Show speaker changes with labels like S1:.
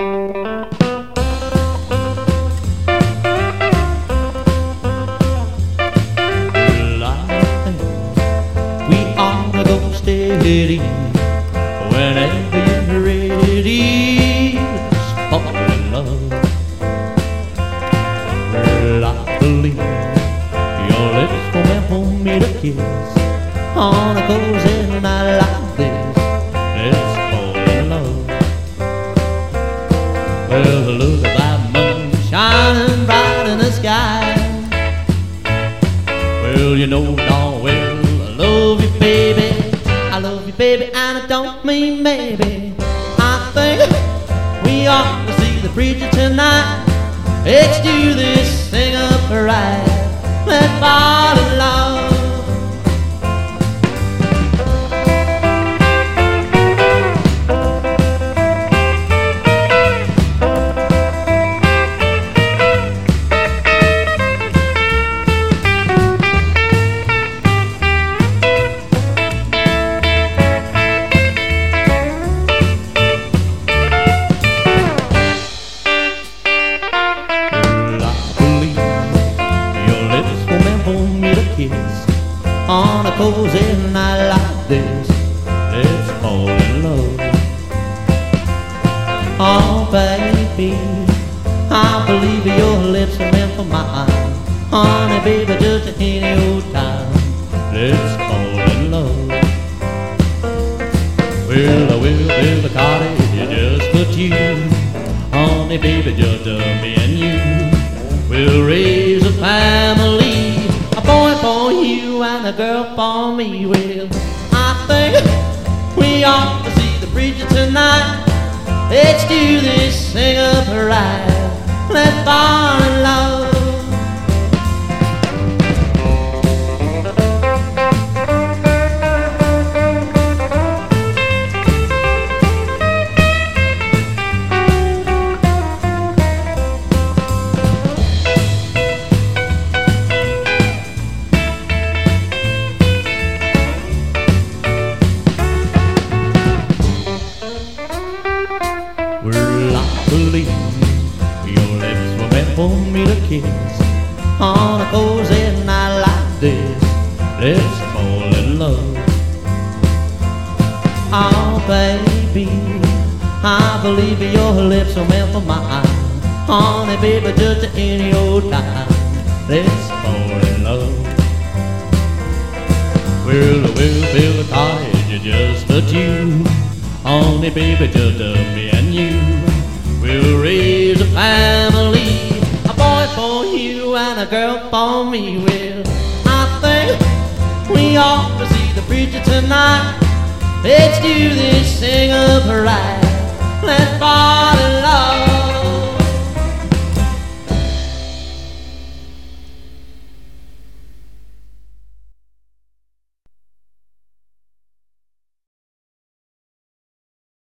S1: We ought to go steady whenever you're ready. Let's fall in love. Well, I believe your lips were meant for me to kiss on a cozy night like this. Let's fall in love. Well, look at that moon shining bright in the sky. Well, you know darn well I love you, baby. I love you, baby, and I don't mean maybe. I think we ought to see the preacher tonight. Let's do this thing up right. Let's fall in love. On a cozy night like this, let's fall in love. Oh baby, I believe your lips are meant for mine. Honey baby, just any old time, let's fall in love. Well, I will build a cottage just for you. Honey baby, just me and you. We'll raise a family, a boy for you and a girl for me. Well, I think we ought to see the preacher tonight. Let's do this thing up right. Let's fall in love. Well, I believe your lips were meant for me to kiss on a cozy night like this. Let's fall in love. Oh baby, I believe your lips are meant for mine. Honey baby, just any old time, let's fall in love. Well, we'll build a cottage just for two. Honey baby, just me and you. We'll raise a family, a boy for you and a girl for me. Well, I think we ought to see the preacher tonight. Let's do this thing up right. Let's fall